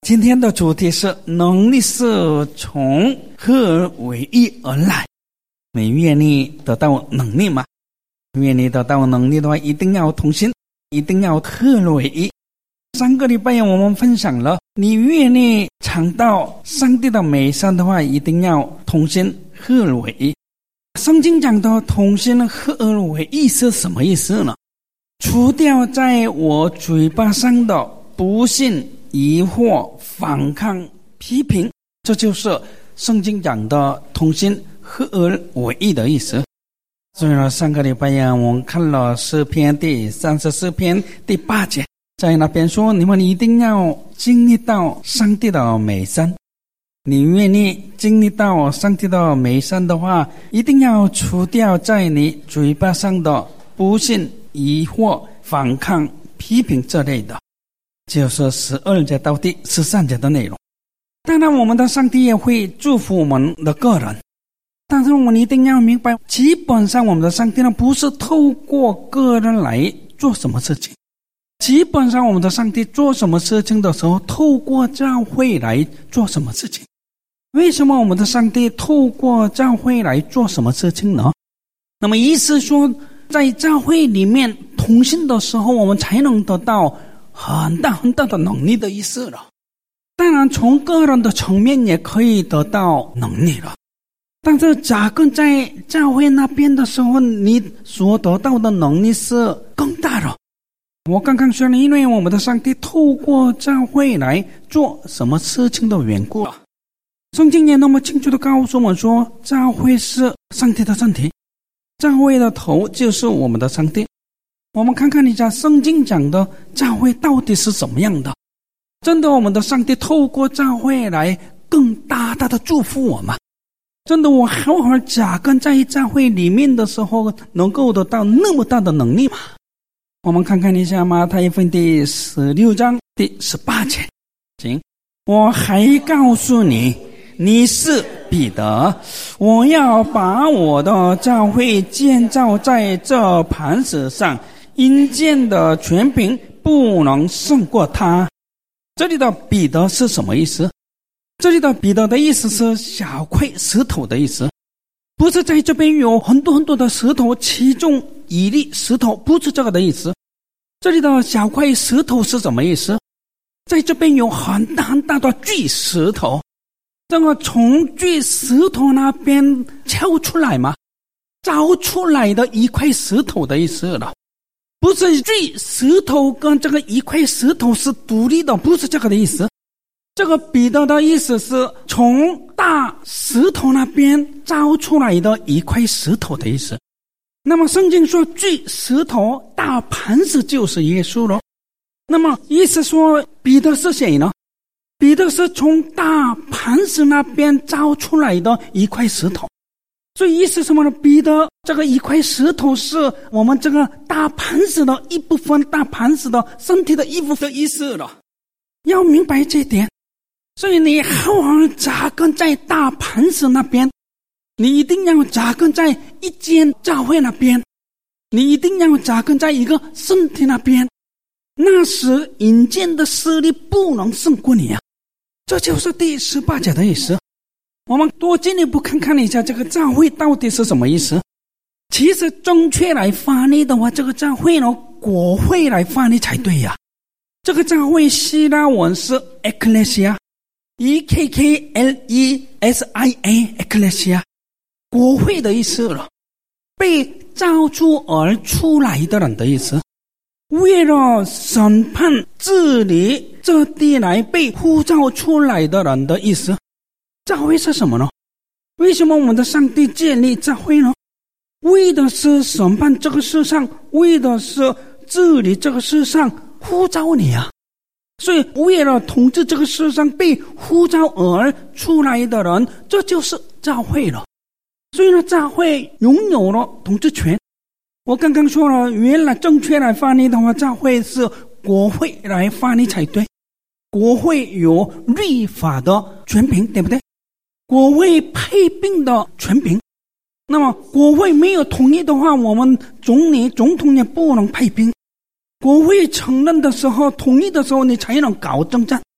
今天的主题是能力是从合而为一而来。你愿意得到能力吗？愿意得到能力的话，一定要同心，一定要合而为一。上个礼拜我们分享了，你愿意尝到上帝的美善的话，一定要同心合而为一。圣经讲的同心合而为一是什么意思呢？除掉在我嘴巴上的不信、疑惑、反抗、批评，这就是圣经讲的同心合而为一的意思。所以呢，上个礼拜我们看了诗篇第34篇第8节，在那边说，你们一定要经历到上帝的美善。你愿意经历到上帝的美善的话，一定要除掉在你嘴巴上的不信、疑惑、反抗、批评这类的，就是12节到第13节的内容。当然我们的上帝也会祝福我们的个人，但是我们一定要明白，基本上我们的上帝呢，不是透过个人来做什么事情。基本上我们的上帝做什么事情的时候，透过教会来做什么事情。为什么我们的上帝透过教会来做什么事情呢？那么意思说，在教会里面同心的时候，我们才能得到很大很大的能力的意思了。当然从个人的层面也可以得到能力了，但是扎根在教会那边的时候，你所得到的能力是更大的。我刚刚说了，因为我们的上帝透过教会来做什么事情的缘故，圣经也那么清楚地告诉我们说，教会是上帝的身体，教会的头就是我们的上帝。我们看看一下圣经讲的教会到底是什么样的。真的我们的上帝透过教会来更大大的祝福我们。真的我好好扎根在教会里面的时候，能够得到那么大的能力吗？我们看看一下马太福音第16章第18节，请，我还告诉你，你是彼得，我要把我的教会建造在这磐石上，阴间的权柄不能胜过他。这里的彼得是什么意思？这里的彼得的意思是小块石头的意思，不是在这边有很多很多的石头，其中一粒石头，不是这个的意思。这里的小块石头是什么意思？在这边有很大很大的巨石头，这个从巨石头那边敲出来吗？凿出来的一块石头的意思了。不是巨石头跟这个一块石头是独立的，不是这个的意思。这个彼得的意思是从大石头那边凿出来的一块石头的意思。那么圣经说巨石头大磐石就是耶稣了。那么意思说彼得是谁呢？彼得是从大磐石那边凿出来的一块石头。所以意思什么呢？彼得这个一块石头是我们这个大磐石的一部分，大磐石的身体的一部分意思了。要明白这一点。所以你好好扎根在大磐石那边，你一定要扎根在一间教会那边，你一定要扎根在一个身体那边，那时阴间的势力不能胜过你啊！这就是第18节的意思。我们多进一步看看一下这个教会到底是什么意思。其实正确来翻译的话，这个教会呢，国会来翻译才对呀。这个教会希腊文是 Ecclesia， E-K-K-L-E-S-I-A Ecclesia， 国会的意思了，被造出而出来的人的意思，为了审判治理这地来被呼召出来的人的意思。教会是什么呢？为什么我们的上帝建立教会呢？为的是审判这个世上，为的是治理这个世上，呼召你啊！所以为了统治这个世上被呼召而出来的人，这就是教会了。所以呢，教会拥有了统治权。我刚刚说了，原来正确来翻译的话，教会是国会来翻译才对。国会有律法的权柄，对不对？国会配并的权柄。那么国会没有同意的话，我们总理总统也不能派兵。国会承认的时候，同意的时候，你才能搞政战。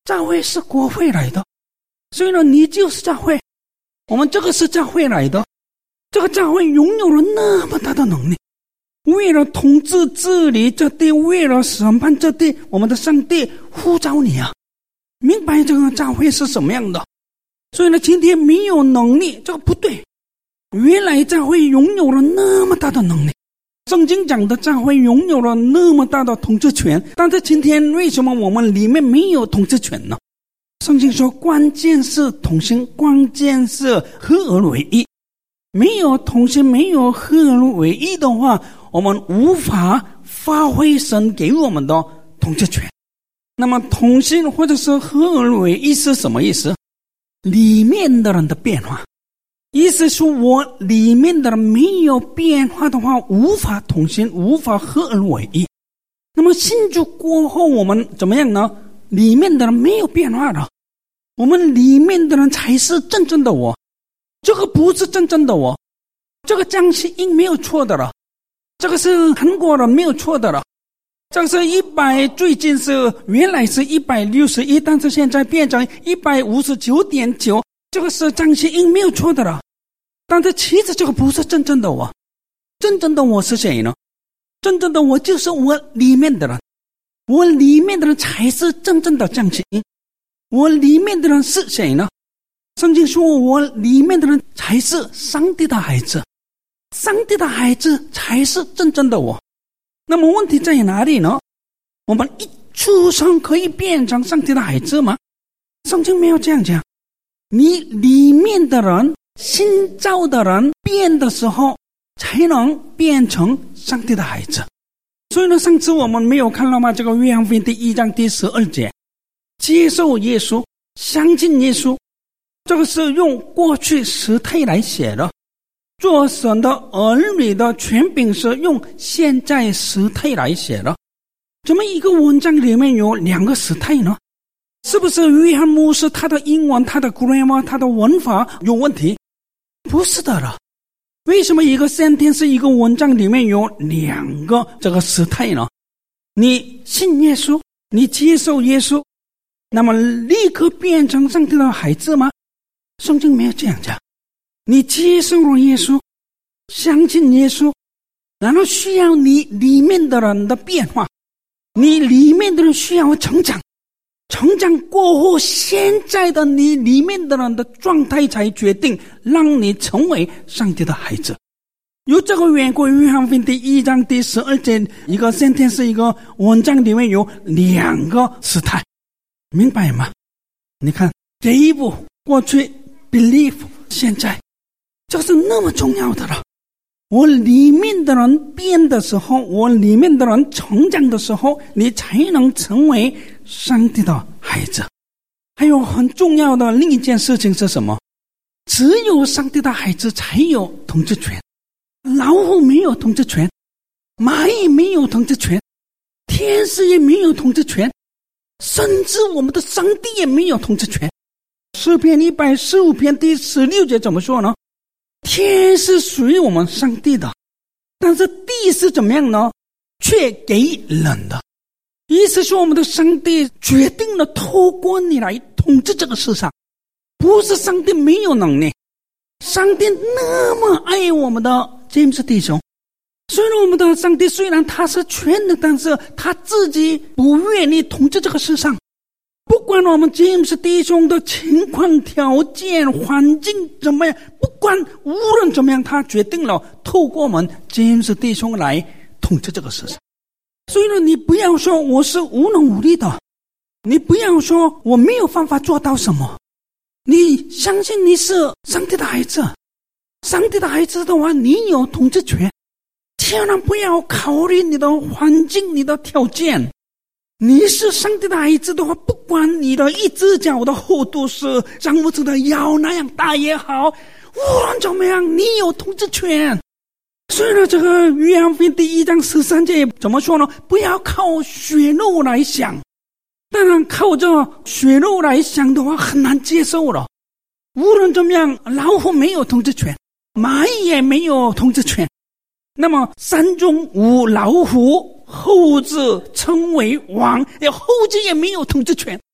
教会是国会来的，所以呢，你就是教会。我们这个是教会来的，这个教会拥有了那么大的能力，为了统治治理这地，为了审判这地，我们的上帝呼召你啊！明白这个教会是什么样的？所以呢，今天没有能力，这个不对。原来教会拥有了那么大的能力，圣经讲的教会拥有了那么大的统治权，但是今天为什么我们里面没有统治权呢？圣经说关键是同心，关键是合而为一。没有同心，没有合而为一的话，我们无法发挥神给我们的统治权。那么同心或者是合而为一是什么意思？里面的人的变化，意思说我里面的人没有变化的话，无法同心，无法合而为一。那么信主过后我们怎么样呢？里面的人没有变化了，我们里面的人才是真正的我，这个不是真正的我。这个江西英没有错的了，这个是韩国人没有错的了，这个是100，最近是原来是161，但是现在变成159.9，这个是江西英没有错的了。但是其实这个不是真正的我，真正的我是谁呢？真正的我就是我里面的人，我里面的人才是真正的江西英。我里面的人是谁呢？圣经说我里面的人才是上帝的孩子，上帝的孩子才是真正的我。那么问题在哪里呢？我们一出生可以变成上帝的孩子吗？圣经没有这样讲。你里面的人，新造的人变的时候才能变成上帝的孩子。所以呢，上次我们没有看到吗？这个约翰福音第1章第12节，接受耶稣，相信耶稣，这个是用过去时态来写的。做神的儿女的权柄是用现在时态来写的。怎么一个文章里面有2个时态呢？是不是约翰牧师他的英文、他的 grammar、他的文法有问题？不是的了。为什么一个sentence一个文章里面有2个这个时态呢？你信耶稣，你接受耶稣，那么立刻变成上帝的孩子吗？圣经没有这样讲。你接受了耶稣，相信耶稣，然后需要你里面的人的变化，你里面的人需要成长，成长过后，现在的你里面的人的状态才决定让你成为上帝的孩子。有这个缘故，约翰福音第1章第12节一个 sentence 一个文章里面有2个时态，明白吗？你看这一步，过去 believe， 现在这是那么重要的了。我里面的人变的时候，我里面的人成长的时候，你才能成为上帝的孩子。还有很重要的另一件事情是什么？只有上帝的孩子才有统治权。老虎没有统治权，蚂蚁没有统治权，天使也没有统治权，甚至我们的上帝也没有统治权。诗篇115篇第16节怎么说呢？天是属于我们上帝的，但是地是怎么样呢？却给人的。意思是我们的上帝决定了透过你来统治这个世上，不是上帝没有能力。上帝那么爱我们的詹姆斯弟兄，虽然我们的上帝虽然他是全能，但是他自己不愿意统治这个世上。不管我们詹姆斯弟兄的情况、条件、环境怎么样，不管无论怎么样，他决定了透过我们詹姆斯弟兄来统治这个世上。所以呢，你不要说我是无能无力的，你不要说我没有办法做到什么，你相信你是上帝的孩子。上帝的孩子的话，你有统治权，千万不要考虑你的环境、你的条件。你是上帝的孩子的话，不管你的一只脚的厚度是张拇指的腰那样大也好，无论怎么样，你有统治权。所以呢，这个约翰福音第1章13节怎么说呢？不要靠血肉来想。当然靠着血肉来想的话很难接受了。无论怎么样，老虎没有统治权，蚂蚁也没有统治权。那么山中无老虎，猴子称为王，猴子也没有统治权。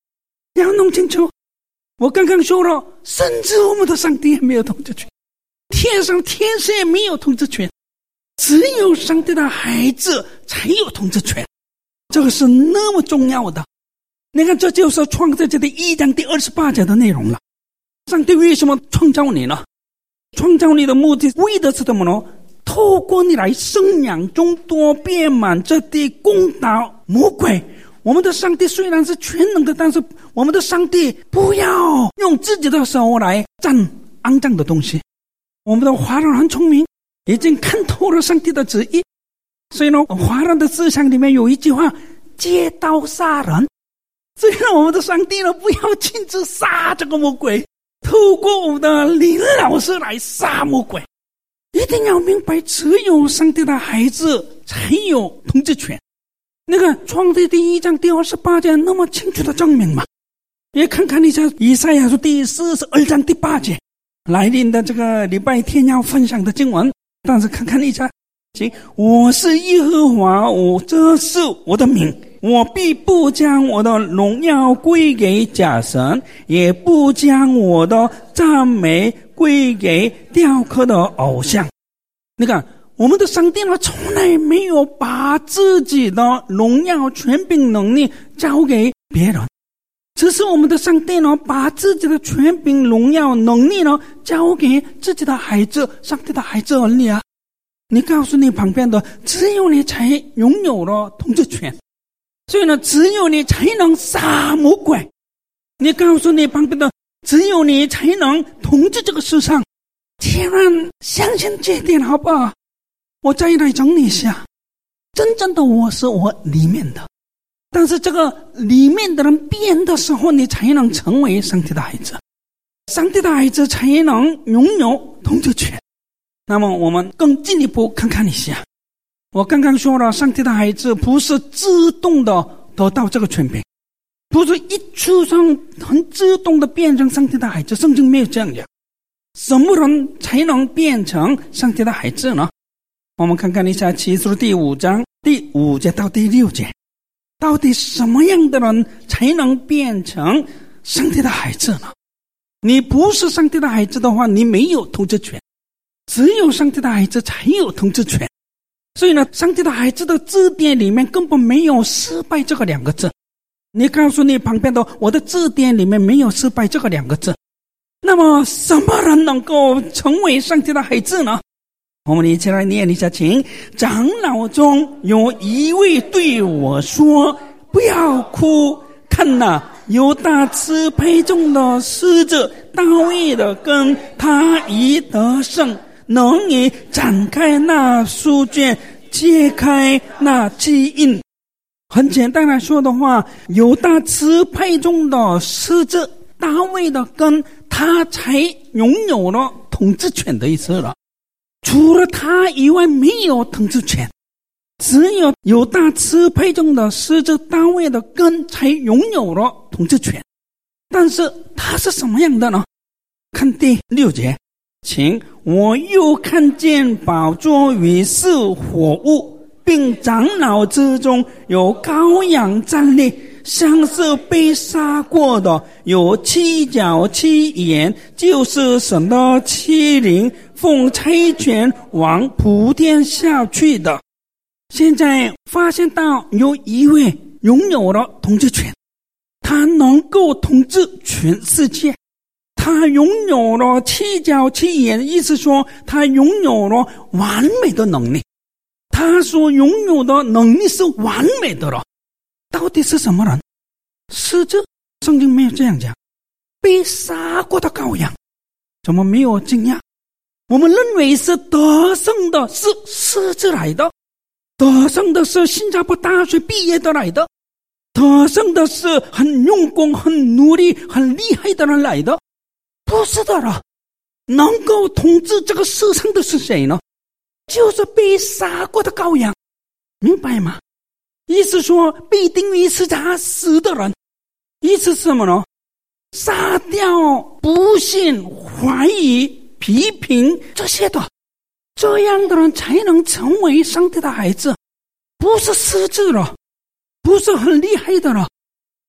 要弄清楚。我刚刚说了，甚至我们的上帝也没有统治权，天上天使也没有统治权，只有上帝的孩子才有统治权。这个是那么重要的。你看，这就是创世纪的1章第28节的内容了。上帝为什么创造你呢？创造你的目的为的是什么呢？透过你来生养众多，遍满这地，攻打魔鬼。我们的上帝虽然是全能的，但是我们的上帝不要用自己的手来占肮脏的东西。我们的华人很聪明，已经看透了上帝的旨意。所以呢，华人的思想里面有一句话，借刀杀人。所以呢，我们的上帝呢，不要亲自杀这个魔鬼，透过我们的林老师来杀魔鬼。一定要明白，只有上帝的孩子才有统治权。那个创世第1章第28节那么清楚的证明嘛？也看看一下以赛亚书第42章第8节，来临的这个礼拜天要分享的经文。但是看看一下，我是耶和华，这是我的名，我必不将我的荣耀归给假神，也不将我的赞美归给雕刻的偶像。你看，我们的上帝呢，从来没有把自己的荣耀、权柄、能力交给别人，只是我们的上帝呢，把自己的权柄、荣耀、能力呢，交给自己的孩子，上帝的孩子而已啊！你告诉你旁边的，只有你才拥有了统治权，所以呢，只有你才能杀魔鬼。你告诉你旁边的，只有你才能统治这个世上。千万相信这点好不好？我再来整理一下，真正的我是我里面的，但是这个里面的人变的时候，你才能成为上帝的孩子，上帝的孩子才能拥有统治权。那么我们更进一步看看一下，我刚刚说了，上帝的孩子不是自动的得到这个权柄，不是一出生很自动的变成上帝的孩子，圣经没有这样讲。什么人才能变成上帝的孩子呢？我们看看一下启示录第5章第5节到第6节，到底什么样的人才能变成上帝的孩子呢？你不是上帝的孩子的话，你没有统治权，只有上帝的孩子才有统治权。所以呢，上帝的孩子的字典里面根本没有失败这个2个字。你告诉你旁边的，我的字典里面没有失败这个2个字。那么什么人能够成为上帝的孩子呢？我们一起来念一下，请。长老中有一位对我说，不要哭，看哪，犹大支派中的狮子大卫的根，他已得胜，能以展开那书卷，揭开那记印。很简单来说的话，犹大支派中的狮子大卫的根，他才拥有了统治权的意思了。除了他以外没有统治权，只有犹大支派中的狮子大卫的根才拥有了统治权。但是他是什么样的呢？看第6节，请。我又看见宝座与是火物，并长老之中有羔羊站立，像是被杀过的，有7角7眼，就是神的7灵，奉差遣往普天下去的。现在发现到有一位拥有了统治权，他能够统治全世界，他拥有了7角7眼，意思说他拥有了完美的能力，他所拥有的能力是完美的了。到底是什么人？狮子，圣经没有这样讲。被杀过的羔羊，怎么没有惊讶？我们认为是得胜的是狮子来的，得胜的是新加坡大学毕业的来的，得胜的是很用功很努力很厉害的人来的。不是的了，能够统治这个世上的是谁呢？就是被杀过的羔羊，明白吗？意思说被钉于十字架死的人，意思是什么呢？杀掉不信怀疑批评这些的，这样的人才能成为上帝的孩子，不是狮子了，不是很厉害的了，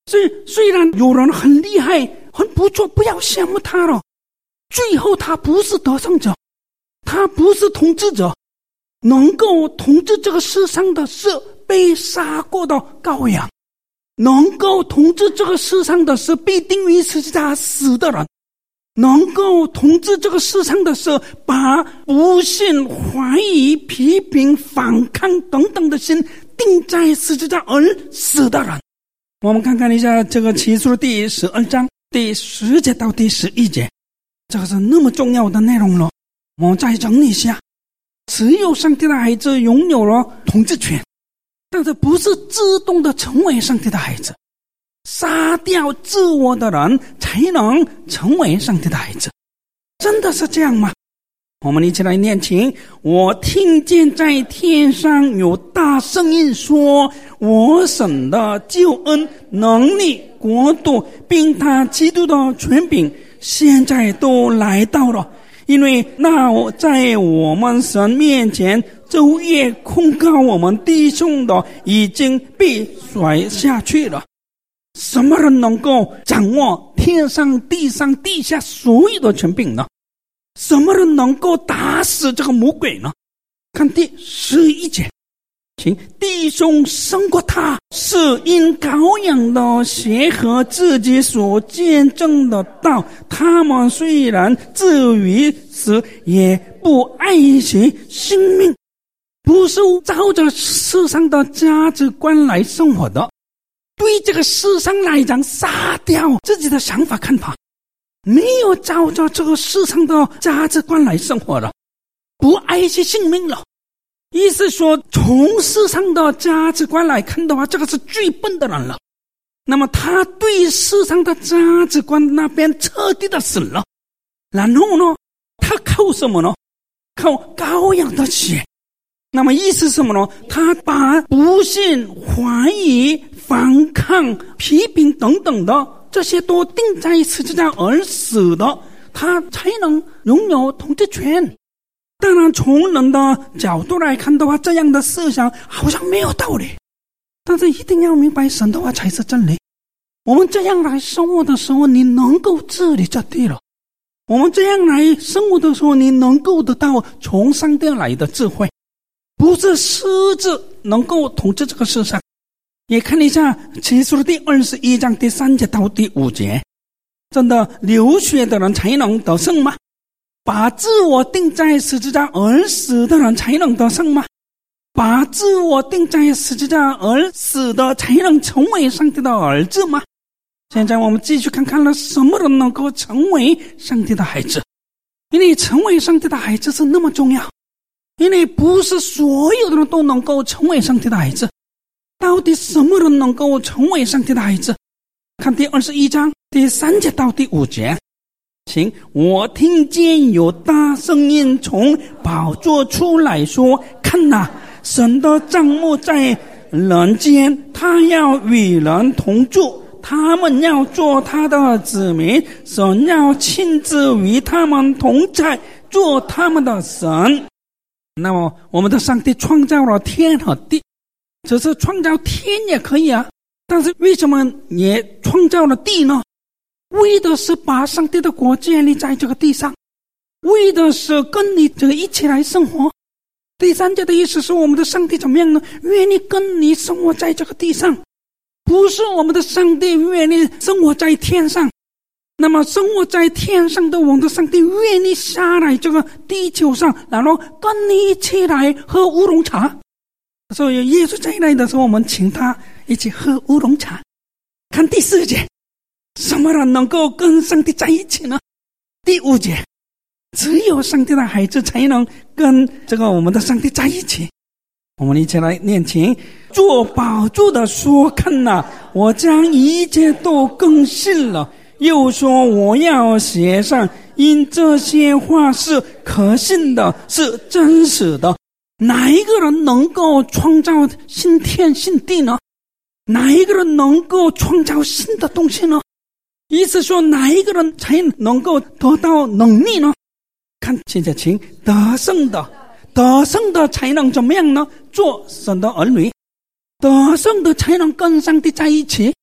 所以虽然有人很厉害很不错，不要羡慕他了，最后他不是得胜者，他不是统治者，能够统治这个世上的是被杀过的羔羊，能够统治这个世上的是被钉于十字架死的人，能够统治这个世上的是把不信、怀疑、批评、反抗等等的心钉在十字架而死的人。我们看看一下这个启示录第12章第10节到第11节，这个是那么重要的内容了。我们再整理一下，只有上帝的孩子拥有了统治权，但是不是自动的成为上帝的孩子，杀掉自我的人才能成为上帝的孩子。真的是这样吗？我们一起来念经。我听见在天上有大声音说，我神的救恩、能力、国度并他基督的权柄现在都来到了，因为那在我们神面前昼夜控告我们弟兄的已经被甩下去了。什么人能够掌握天上地上地下所有的权柄呢？什么人能够打死这个魔鬼呢？看第11节，请弟兄胜过他，是因羔羊的血和自己所见证的道。他们虽然至于死，也不爱惜性命，不是照着世上的价值观来生活的。对这个世上来讲，杀掉自己的想法看法，没有照着这个世上的价值观来生活了，不爱惜性命了。意思说，从世上的价值观来看的话，这个是最笨的人了。那么他对世上的价值观那边彻底的死了，然后呢，他靠什么呢？靠羔羊的血。那么意思是什么呢？他把不信、怀疑、反抗、批评等等的这些都钉在十字架而死的，他才能拥有统治权。当然从人的角度来看的话，这样的思想好像没有道理，但是一定要明白神的话才是真理。我们这样来生活的时候，你能够治理这地了。我们这样来生活的时候，你能够得到从上帝来的智慧，不是狮子能够统治这个世上。也看一下启示录第21章第3节到第5节，真的流血的人才能得胜吗？把自我钉在十字架而死的人才能得胜吗？把自我钉在十字架而死的才能成为上帝的儿子吗？现在我们继续看看了什么人能够成为上帝的孩子。因为成为上帝的孩子是那么重要，因为不是所有的人都能够成为上帝的孩子。到底什么人能够成为上帝的孩子？看第21章第3节到第5节，请我听见有大声音从宝座出来说，看哪，神的帐幕在人间，他要与人同住，他们要做他的子民，神要亲自与他们同在，做他们的神。那么我们的上帝创造了天和地，只是创造天也可以啊，但是为什么也创造了地呢？为的是把上帝的国建立在这个地上，为的是跟你这个一起来生活。第3节的意思是，我们的上帝怎么样呢？愿意跟你生活在这个地上，不是我们的上帝愿意生活在天上。那么生活在天上的我们的上帝愿意下来这个地球上，然后跟你一起来喝乌龙茶。所以耶稣再来的时候，我们请他一起喝乌龙茶。看第4节，什么人能够跟上帝在一起呢？第5节，只有上帝的孩子才能跟这个我们的上帝在一起。我们一起来念经。做宝座的说，看哪，我将一切都更新了。又说，我要写上，因这些话是可信的，是真实的。哪一个人能够创造新天新地呢？哪一个人能够创造新的东西呢？意思说，哪一个人才能够得到能力呢？看现在请得胜的才能怎么样呢？做神的儿女，得胜的才能跟上帝在一起。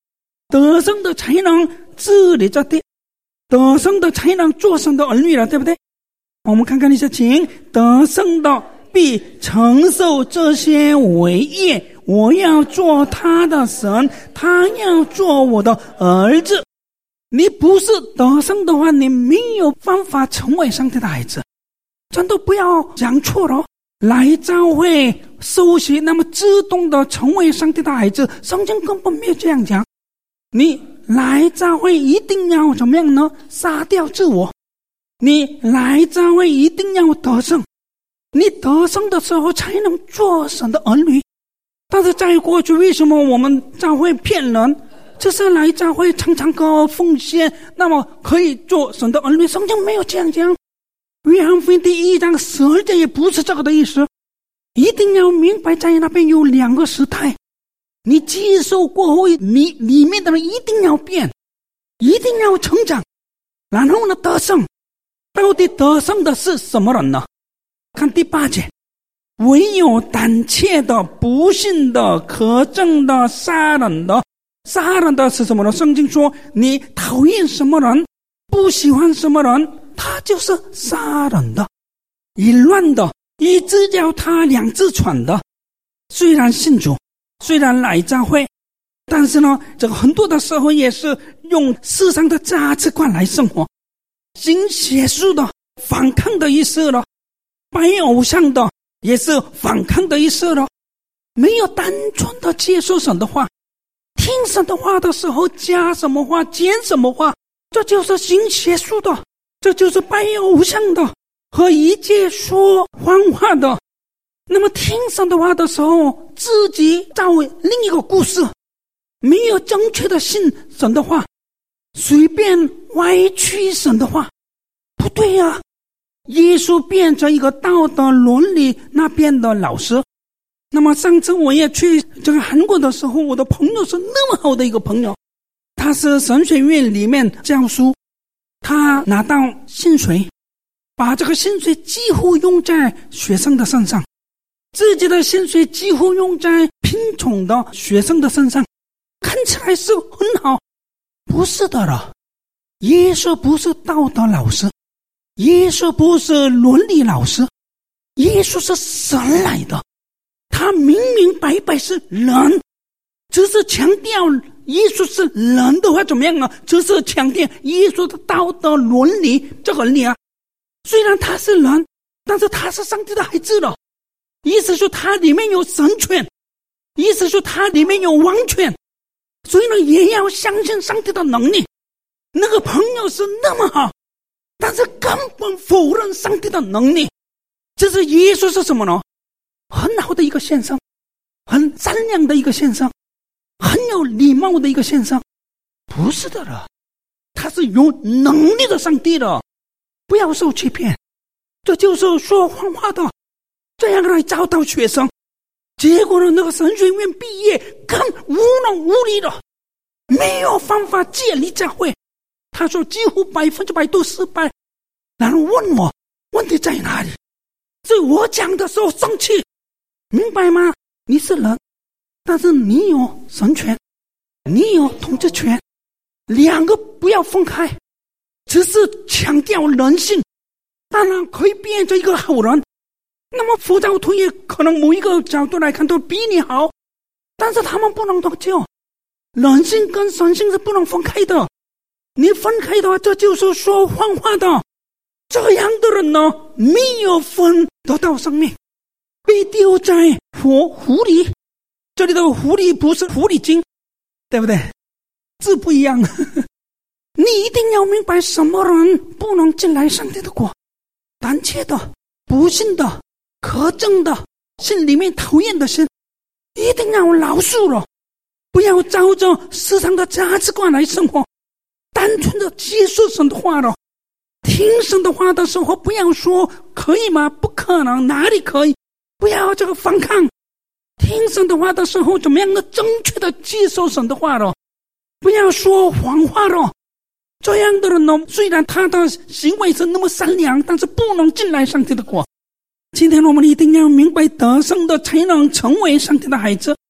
得胜的才能治理这地，得胜的才能做神的儿女了，对不对？我们看看一下经，得胜的必承受这些为业，我要做他的神，他要做我的儿子。你不是得胜的话，你没有办法成为上帝的孩子。真的不要讲错了，来教会受洗那么自动的成为上帝的孩子，圣经根本没有这样讲。你来教会一定要怎么样呢？杀掉自我。你来教会一定要得胜，你得胜的时候才能做神的儿女。但是在过去，为什么我们教会骗人？就是来教会常常给奉献，那么可以做神的儿女。圣经没有这样讲。约翰福音第1章12节也不是这个的意思。一定要明白，在那边有2个时态。你接受过后，你里面的人一定要变，一定要成长，然后呢得胜。到底得胜的是什么人呢？看第8节，唯有胆怯的、不信的、可憎的、杀人的。杀人的是什么呢？圣经说你讨厌什么人，不喜欢什么人，他就是杀人的。淫乱的，一只脚踏2只船的。虽然信主，虽然来教会，但是呢，这个很多的时候也是用世上的价值观来生活，行邪术的、反抗的意思了，拜偶像的也是反抗的意思了，没有单纯的接受神的话，听神的话的时候加什么话减什么话，这就是行邪术的，这就是拜偶像的和一切说谎话的。那么听神的话的时候，自己造另一个故事，没有正确的信神的话，随便歪曲神的话，不对啊。耶稣变成一个道德伦理那边的老师。那么上次我也去这个韩国的时候，我的朋友是那么好的一个朋友，他是神学院里面教书，他拿到薪水，把这个薪水几乎用在学生的身上，自己的薪水几乎用在贫穷的学生的身上，看起来是很好。不是的了，耶稣不是道德老师，耶稣不是伦理老师，耶稣是神来的，他明明白白是人，只是强调耶稣是人的话怎么样啊？只是强调耶稣的道德伦理这个理啊。虽然他是人，但是他是上帝的孩子了，意思说他里面有神权，意思说他里面有王权，所以呢也要相信上帝的能力。那个朋友是那么好，但是根本否认上帝的能力。这是耶稣是什么呢？很好的一个先生，很善良的一个先生，很有礼貌的一个先生。不是的了，他是有能力的上帝的，不要受欺骗。这就是说谎话的，这样来教导学生，结果呢那个神学院毕业更无能无力了，没有办法建立教会。他说几乎100%都失败。然后问我问题在哪里，所以我讲的时候生气，明白吗？你是人，但是你有神权，你有统治权，两个不要分开，只是强调人性，当然可以变成一个好人。那么佛教徒也可能某一个角度来看都比你好，但是他们不能得救。人性跟神性是不能分开的，你分开的话，这就是说谎话的。这样的人呢，没有分得到生命，被丢在狐狸。这里的狐狸不是狐狸精，对不对？字不一样。你一定要明白，什么人不能进来上帝的国？胆怯的、不信的、可憎的，心里面讨厌的心，一定要饶恕了，不要照着世上的价值观来生活，单纯的接受神的话了。听神的话的时候，不要说可以吗？不可能，哪里可以？不要这个反抗。听神的话的时候，怎么样的正确的接受神的话了？不要说谎话了。这样的人呢，虽然他的行为是那么善良，但是不能进来上帝的国。今天我们一定要明白，得胜的才能成为上帝的孩子。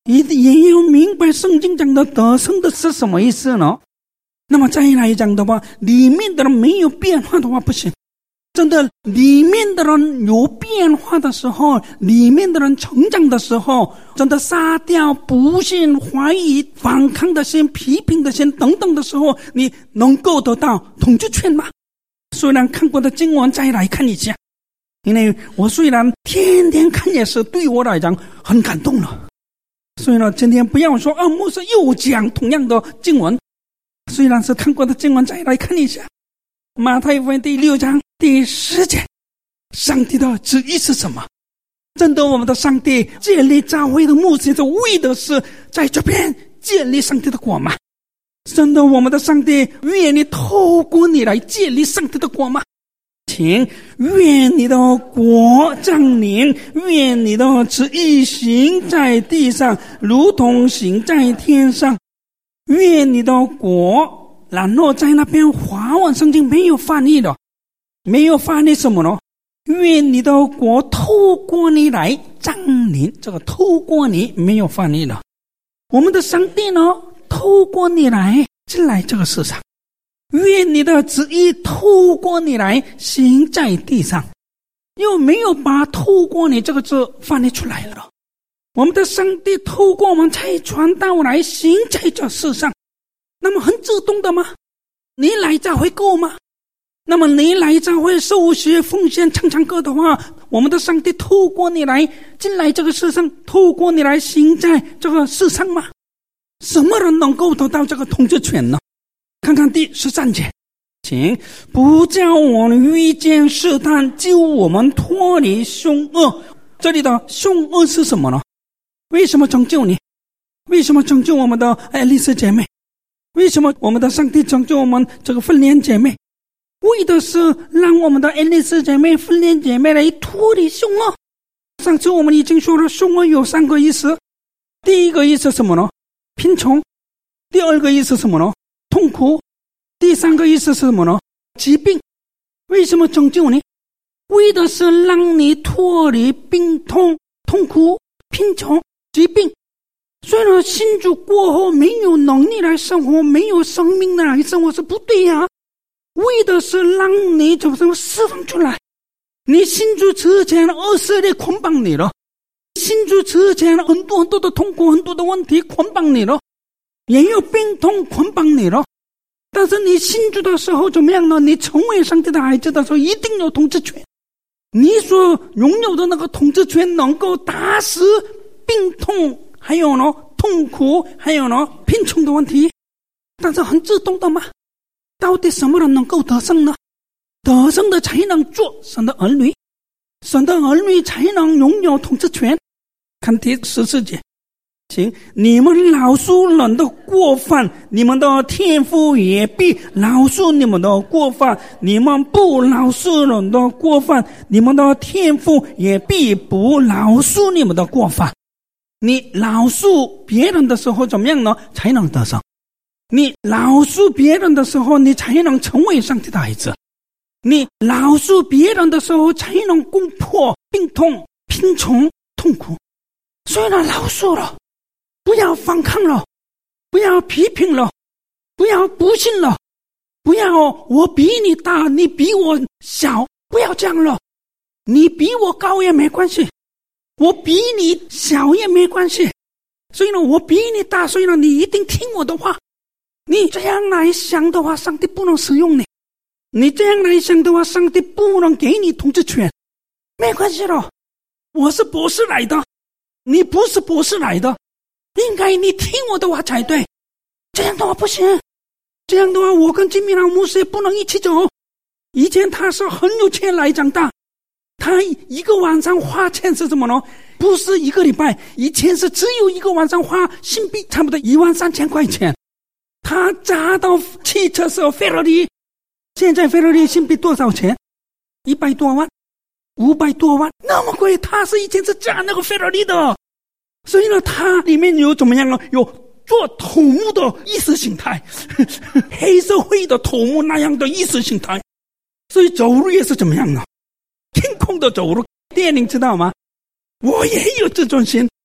也要明白圣经讲的得胜的是什么意思呢？那么再来讲的话，里面的人没有变化的话不行。真的，里面的人有变化的时候，里面的人成长的时候，真的杀掉不信、怀疑、反抗的心、批评的心等等的时候，你能够得到统治权吗？虽然看过的经文再来看一下，因为我虽然天天看也是对我来讲很感动了。所以呢，今天不要说牧师又讲同样的经文，虽然是看过的经文再来看一下，马太福音第6章第10节，上帝的旨意是什么？真的，我们的上帝建立教会的目的，为的是在这边建立上帝的国吗？真的，我们的上帝愿意透过你来建立上帝的国吗？请愿你的国降临，愿你的旨意行在地上，如同行在天上。愿你的国，然后在那边华文圣经没有翻译的，没有翻译什么呢？愿你的国透过你来降临，这个透过你没有翻译的。我们的上帝呢，透过你来进来这个世上，愿你的旨意透过你来行在地上，又没有把透过你这个字翻译出来了。我们的上帝透过我们才传道来行在这世上，那么很自动的吗？你来教会够吗？那么你来教会受洗奉献唱唱歌的话，我们的上帝透过你来进来这个世上，透过你来行在这个世上吗？什么人能够得到这个统治权呢？看看第13节，请不叫我们遇见试探，救我们脱离凶恶。这里的凶恶是什么呢？为什么拯救你？为什么拯救我们的爱丽丝姐妹？为什么我们的上帝拯救我们这个芬莲姐妹？为的是让我们的爱丽丝姐妹、芬莲姐妹来脱离凶恶。上次我们已经说了，凶恶有3个意思。第一个意思是什么呢？贫穷。第二个意思是什么呢？痛苦。第3个意思是什么呢？疾病。为什么拯救你？为的是让你脱离病痛、痛苦、贫穷、疾病。虽然信主过后没有能力来生活，没有生命来生活是不对呀，为的是让你怎么释放出来。你信主之前20年捆绑你了，信主之前很多的痛苦、很多的问题捆绑你了，也有病痛捆绑你了。但是你信主的时候怎么样呢？你成为上帝的孩子的时候，一定有统治权。你所拥有的那个统治权能够打死病痛，还有呢痛苦，还有呢贫穷的问题。但是很自动的嘛。到底什么人能够得胜呢？得胜的才能做神的儿女，神的儿女才能拥有统治权。看第14节，请你们饶恕人的过犯，你们的天父也必饶恕你们的过犯；你们不饶恕人的过犯，你们的天父也必不饶恕你们的过犯。你饶恕别人的时候怎么样呢？才能得胜。你饶恕别人的时候，你才能成为上帝的孩子。你饶恕别人的时候，才能攻破病痛、贫穷、痛苦。虽然饶恕了，不要反抗了，不要批评了，不要不信了，不要我比你大，你比我小，不要这样了。你比我高也没关系，我比你小也没关系。所以呢，我比你大，所以呢，你一定听我的话。你这样来想的话，上帝不能使用你。你这样来想的话，上帝不能给你统治权。没关系了，我是博士来的，你不是博士来的，应该你听我的话才对。这样的话不行，这样的话我跟金明老牧师也不能一起走。以前他是很有钱来长大，他一个晚上花钱是什么呢？不是1个礼拜，以前是只有1个晚上花新币差不多13000块钱。他砸到汽车是费拉利，现在费拉利新币多少钱？100多万，500多万，那么贵。他是以前是砸那个费拉利的，所以呢，他里面有怎么样呢？有做头目的意识形态，黑社会的头目那样的意识形态，所以走路也是怎么样呢？天空的走路。电影知道吗？我也有自尊心，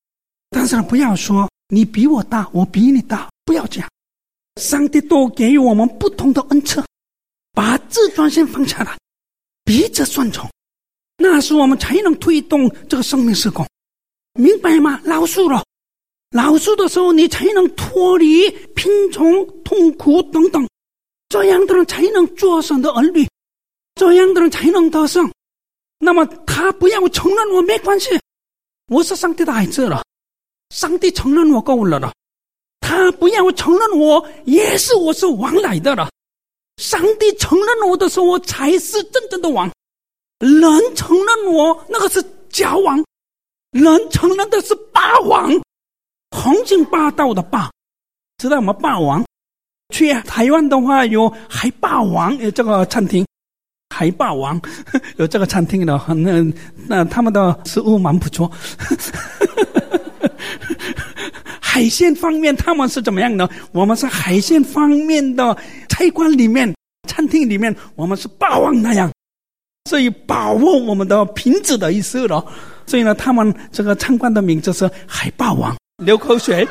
但是不要说你比我大，我比你大，不要这样。上帝都给予我们不同的恩赐，把自尊心放下来，彼此顺从，那时我们才能推动这个生命事工，明白吗？饶恕了，饶恕的时候你才能脱离贫穷、痛苦等等，这样的人才能做神的儿女，这样的人才能得胜。那么他不要承认我没关系，我是上帝的孩子了，上帝承认我够了。他不要承认我我是王来的了，上帝承认我的时候，我才是真正的王。人承认我那个是假王，人承认的是霸王，横行霸道的霸，知道吗？霸王。去台湾的话有海霸王，有这个餐厅，海霸王有这个餐厅的，那他们的食物蛮不错。海鲜方面他们是怎么样呢？我们是海鲜方面的菜馆里面、餐厅里面，我们是霸王那样，所以把握我们的品质的意思了。所以呢，他们这个餐馆的名字是海霸王，流口水。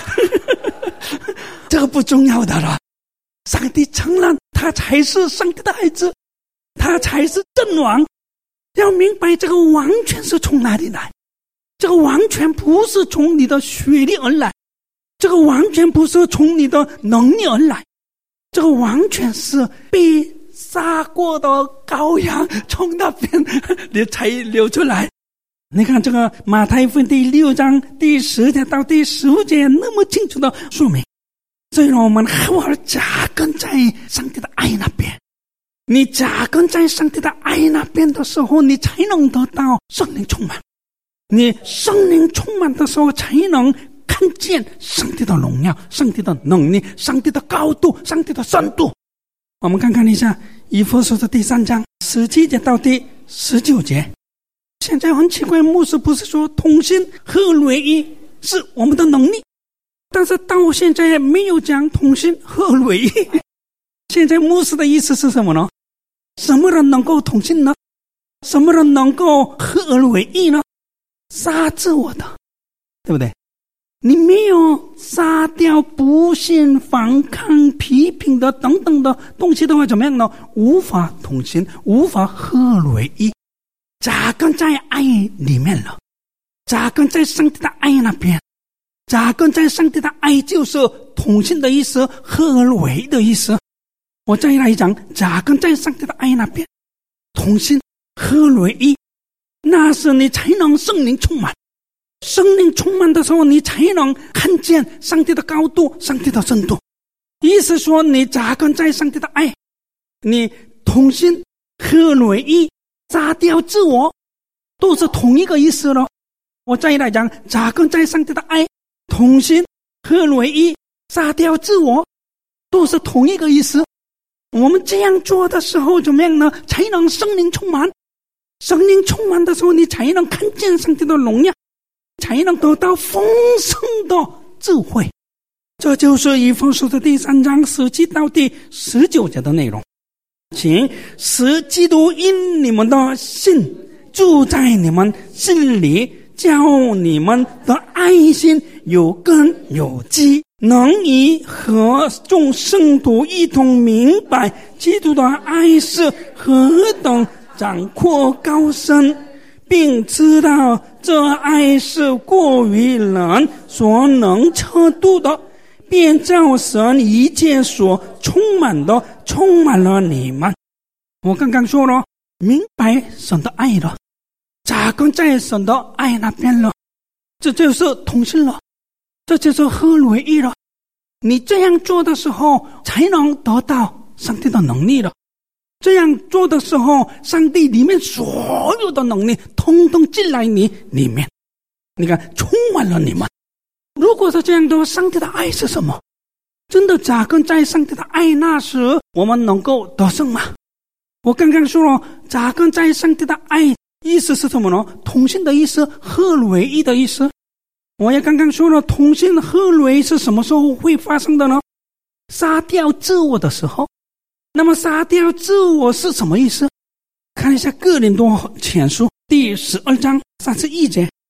这个不重要的了，上帝承认他才是上帝的孩子，他才是真王。要明白这个王权是从哪里来，这个王权不是从你的学历而来，这个王权不是从你的能力而来，这个王权是被杀过的羔羊从那边你才流出来。你看这个马太福音第6章第10节到第15节那么清楚的说明，所以我们好好扎根在上帝的爱那边。你扎根在上帝的爱那边的时候，你才能得到圣灵充满。你圣灵充满的时候，才能看见上帝的荣耀、上帝的能力、上帝的高度、上帝的深度。我们看看一下以弗所书第3章17节到第19节。现在很奇怪，牧师不是说同心合为一是我们的能力，但是到现在没有讲同心合为一。现在牧师的意思是什么呢？什么人能够同心呢？什么人能够合而为一呢？杀自我的，对不对？你没有杀掉不信、反抗、批评的等等的东西的话，怎么样呢？无法同心，无法合而为一。扎根在爱里面了，扎根在上帝的爱那边，扎根在上帝的爱就是同心的意思，合而为一的意思。我再来讲，扎根在上帝的爱那边，同心合而为一，那时你才能圣灵充满。圣灵充满的时候，你才能看见上帝的高度、上帝的深度。意思说，你扎根在上帝的爱，你同心合而为一，杀掉自我，都是同一个意思了。我再来讲，扎根在上帝的爱，同心合而为一，杀掉自我，都是同一个意思。我们这样做的时候怎么样呢？才能圣灵充满。圣灵充满的时候，你才能看见上帝的荣耀，才能得到丰盛的智慧。这就是以弗所书第3章17到第19节的内容。请使基督因你们的信住在你们心里，叫你们的爱心有根有基，能以和众圣徒一同明白基督的爱是何等广阔高深，并知道这爱是过于人所能测度的，便照神一切所充满的充满了你们。我刚刚说了，明白神的爱了，扎根在神的爱那边了，这就是同心了，这就是合而为一了。你这样做的时候，才能得到上帝的能力了。这样做的时候，上帝里面所有的能力通通进来你里面，你看充满了你们。如果是这样的话，上帝的爱是什么？真的扎根在上帝的爱，那时我们能够得胜吗？我刚刚说了，扎根在上帝的爱意思是什么呢？同心的意思，合而为一的意思。我也刚刚说了，同心合而为一是什么时候会发生的呢？杀掉自我的时候。那么杀掉自我是什么意思？看一下哥林多前书第12章31节。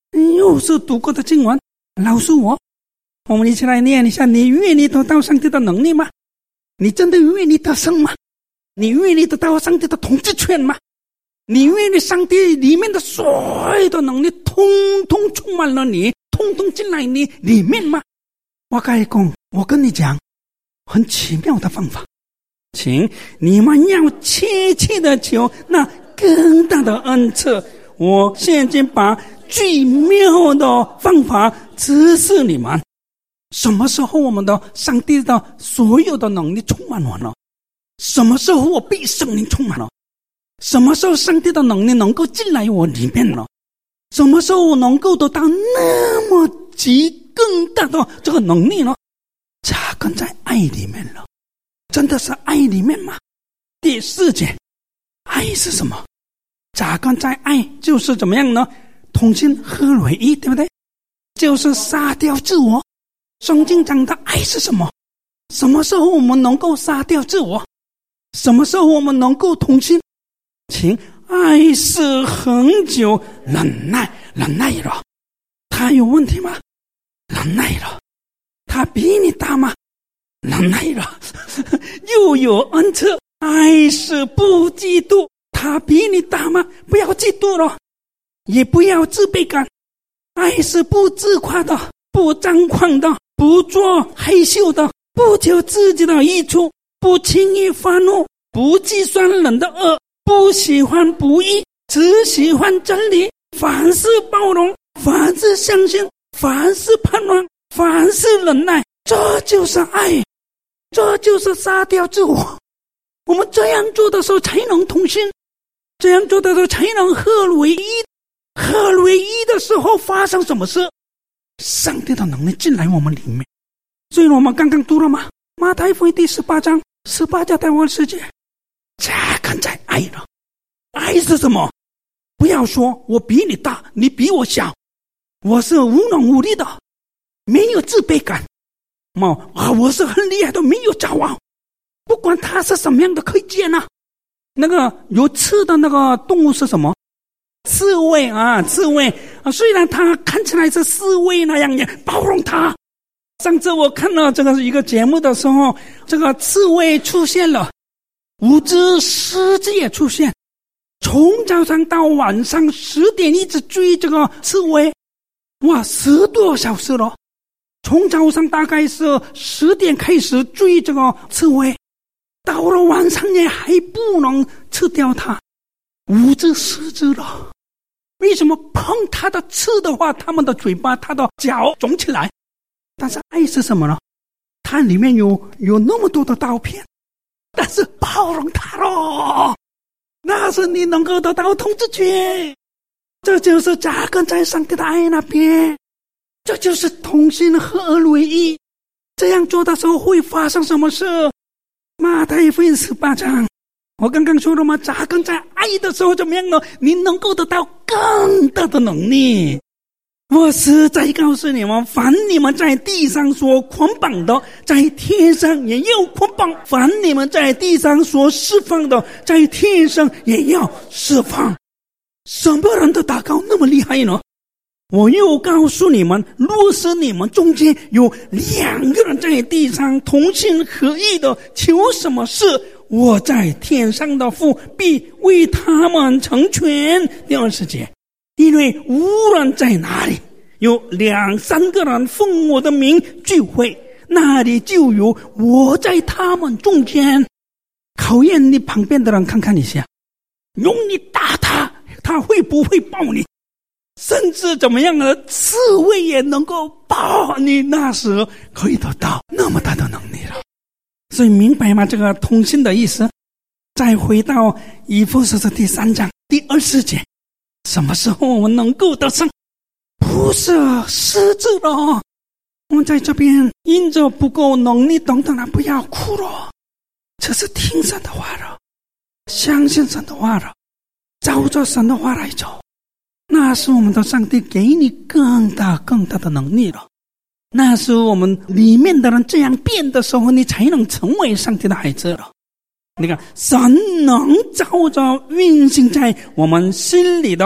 又是读过的经文告诉我们一起来念一下，你愿意得到上帝的能力吗？你真的愿意得胜吗？你愿意得到上帝的统治权吗？你愿意上帝里面的所有的能力通通充满了你，通通进来你里面吗？我跟你讲很奇妙的方法，请你们要切切的求那更大的恩赐。我现在把最妙的方法指示你们。什么时候我们的上帝的所有的能力充满我了？什么时候我被圣灵充满了？什么时候上帝的能力能够进来我里面了？什么时候我能够得到那么极更大的这个能力呢？扎根在爱里面了。真的是爱里面吗？第4节，爱是什么？扎根在爱就是怎么样呢？同心合为一，对不对？就是杀掉自我。圣经讲的爱是什么？什么时候我们能够杀掉自我？什么时候我们能够同心？请爱是恒久忍耐了。他有问题吗？忍耐了。他比你大吗？忍耐了。又有恩赐，爱是不嫉妒。他比你大吗？不要嫉妒了，也不要自卑感。爱是不自夸的，不张狂的，不做害羞的，不求自己的益处，不轻易发怒，不计算人的恶，不喜欢不义，只喜欢真理。凡事包容，凡事相信，凡事盼望，凡事忍耐。这就是爱，这就是杀掉自我。我们这样做的时候才能同心，这样做的时候才能合为一。合为一的时候发生什么事？上帝的能力进来我们里面。所以我们刚刚读了吗？马太福音第18章18节到20节，扎根在爱了。爱是什么？不要说我比你大，你比我小，我是无能无力的，没有自卑感，我是很厉害的，没有骄傲。不管它是什么样的可以见啊。那个有刺的那个动物是什么？刺猬啊，刺猬啊，虽然它看起来是刺猬那样，也包容它。上次我看了这个一个节目的时候，这个刺猬出现了，5只狮子也出现，从早上到晚上10点一直追这个刺猬，哇，10多小时了。从早上大概是10点开始追这个刺猬，到了晚上也还不能吃掉它。5只狮子了，为什么碰它的刺的话，它们的嘴巴、它的脚肿起来？但是爱是什么呢？它里面有那么多的刀片，但是包容它咯，那是你能够得到统治权。这就是扎根在上帝的爱那边，这就是同心合而为一。这样做的时候会发生什么事？马太福音18章，我刚刚说了吗？扎根在爱的时候怎么样呢？你能够得到更大的能力。我实在告诉你们，凡你们在地上所捆绑的，在天上也要捆绑；凡你们在地上所释放的，在天上也要释放。什么人的祷告那么厉害呢？我又告诉你们，若是你们中间有2个人在地上同心合意的求什么事，我在天上的父必为他们成全。第20节，因为无论在哪里有2、3个人奉我的名聚会，那里就有我在他们中间。考验你旁边的人看看一下，用你打他，他会不会抱你？甚至怎么样呢？刺猬也能够抱你，那时可以得到那么大的能力了。所以明白吗？这个同心的意思。再回到以弗所书第3章第20节，什么时候我们能够得胜？不是狮子了。我们在这边因着不够能力等等了，不要哭了。这是听神的话了，相信神的话了，照着神的话来走。那是我们的上帝给你更大的能力了。那是我们里面的人这样变的时候，你才能成为上帝的孩子了。你看，神能照着运行在我们心里的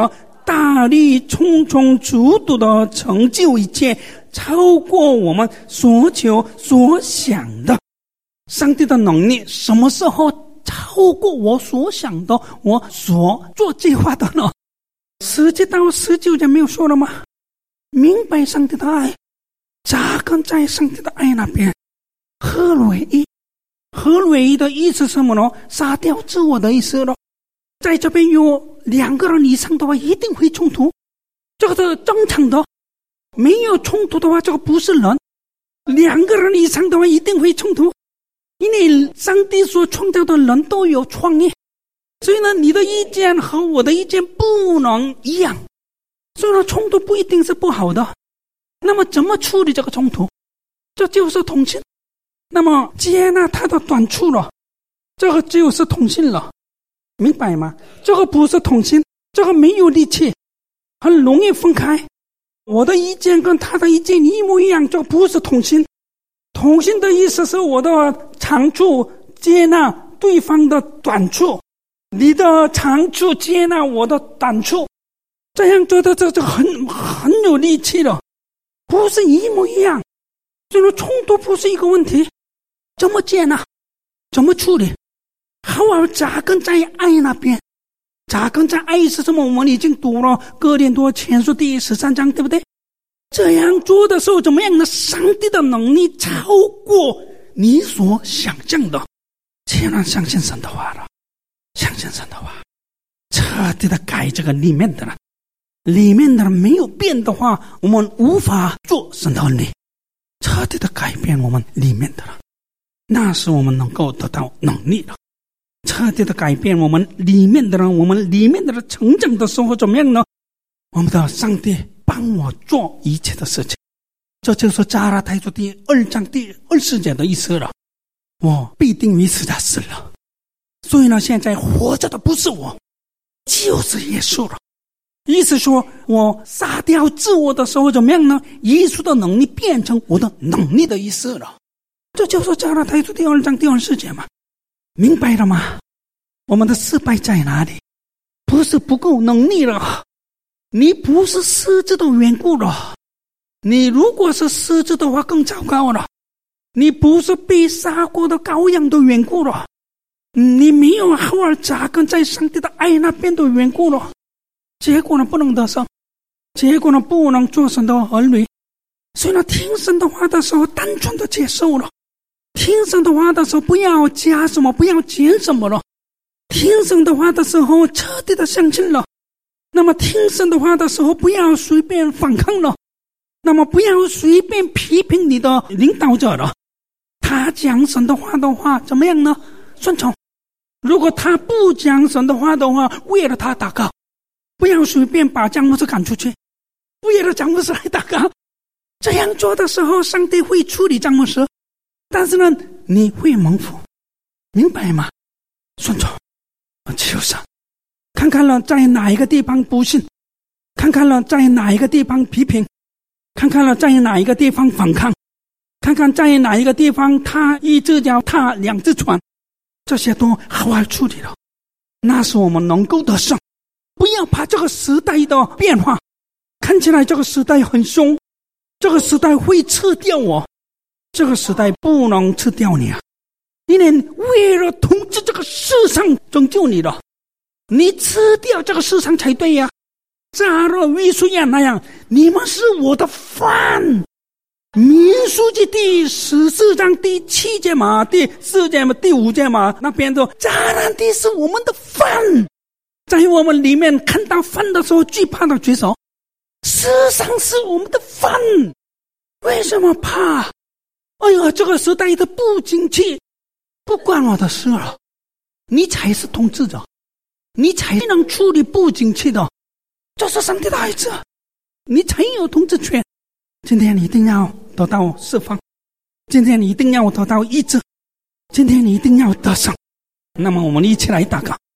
大力充充足足的成就一切，超过我们所求所想的。上帝的能力什么时候超过我所想的，我所做计划的呢？10节到19节没有说了吗？明白上帝的爱，扎根在上帝的爱那边，合而为一。合而为一的意思是什么呢？杀掉自我的意思了。在这边有2个人以上的话一定会冲突，这个是正常的。没有冲突的话，这个不是人。2个人以上的话一定会冲突，因为上帝所创造的人都有创意，所以呢，你的意见和我的意见不能一样，所以呢，冲突不一定是不好的。那么怎么处理这个冲突？这就是同心。那么接纳他的短处了，这个就是同心了，明白吗？这个不是同心，这个没有力气，很容易分开。我的意见跟他的意见一模一样，这不是同心。同心的意思是我的长处接纳对方的短处，你的长处接纳我的短处，这样觉得这很有力气了，不是一模一样。这个冲突不是一个问题，怎么接纳，怎么处理，好好扎根在爱那边。扎根在爱是什么？我们已经读了哥林多前书第13章，对不对？这样做的时候怎么样呢？上帝的能力超过你所想象的。千万相信神的话了，相信神的话，彻底的改这个里面的人，里面的人没有变的话，我们无法做神的恩理。彻底的改变我们里面的人，那是我们能够得到能力的。彻底的改变我们里面的人，我们里面的人成长的时候怎么样呢？我们的上帝帮我做一切的事情，这就是加拉太书第2章第20节的意思了。我必定与死他死了，所以呢，现在活着的不是我，就是耶稣了。意思说我杀掉自我的时候怎么样呢？耶稣的能力变成我的能力的意思了。这就是加拉太书第2章第20节嘛，明白了吗？我们的失败在哪里？不是不够能力了，你不是失智的缘故了。你如果是失智的话更糟糕了，你不是被杀过的羔羊的缘故了，你没有好好扎根在上帝的爱那边的缘故了。结果呢，不能得胜，结果呢，不能做神的儿女。所以呢，听神的话的时候单纯的接受了，听神的话的时候不要加什么，不要减什么了。听神的话的时候彻底的相信了，那么听神的话的时候不要随便反抗了，那么不要随便批评你的领导者了。他讲神的话怎么样呢？顺从。如果他不讲神的话的话，为了他祷告，不要随便把詹姆斯赶出去，为了詹姆斯来祷告。这样做的时候上帝会处理詹姆斯，但是呢你会蒙福，明白吗？顺从，求神。看看了在哪一个地方不信，看看了在哪一个地方批评，看看了在哪一个地方反抗，看看在哪一个地方他一只脚踏2只船，这些都好好处理了，那是我们能够得胜。不要怕这个时代的变化，看起来这个时代很凶，这个时代会吃掉我，这个时代不能吃掉你啊！因为为了统治这个世上拯救你了，你吃掉这个世上才对呀。加勒约书亚那样，你们是我的饭。民数记第14章第7节嘛，第4节嘛，第5节嘛，那边说迦南地是我们的饭。在我们里面看到饭的时候惧怕的举手。世上是我们的饭，为什么怕？哎呀，这个时代的不景气不关我的事了。你才是统治者，你才能处理不景气的，这是上帝的孩子，你才有统治权。今天你一定要得到释放，今天你一定要得到医治，今天你一定要得胜。那么我们一起来祷告。